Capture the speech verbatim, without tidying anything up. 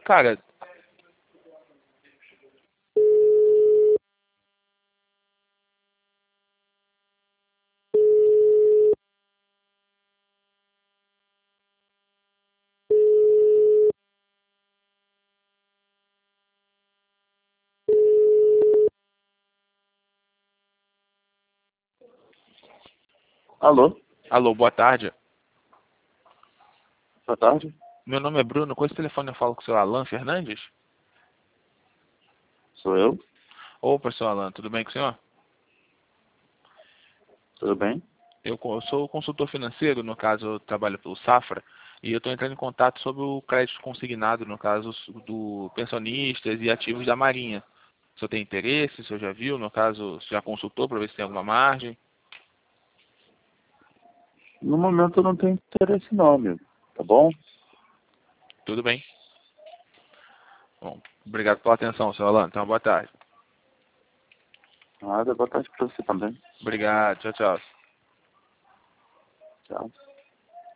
Cara, Alô, alô, boa tarde. boa tarde. Meu nome é Bruno. Com esse telefone eu falo com o senhor Alan Fernandes? Sou eu, Opa, senhor Alan, tudo bem com o senhor? tudo bem? Eu, co- eu sou consultor financeiro, no caso eu trabalho pelo Safra, e eu estou entrando em contato sobre o crédito consignado, no caso do pensionistas e ativos da Marinha. O senhor tem interesse? O senhor já viu? No caso, já consultou para ver se tem alguma margem? No momento eu não tenho interesse não, amigo. Tá bom? Tudo bem. Bom, obrigado pela atenção, senhor Alan. Então, boa tarde. Nada, boa tarde pra você também. Obrigado. Tchau, tchau. Tchau.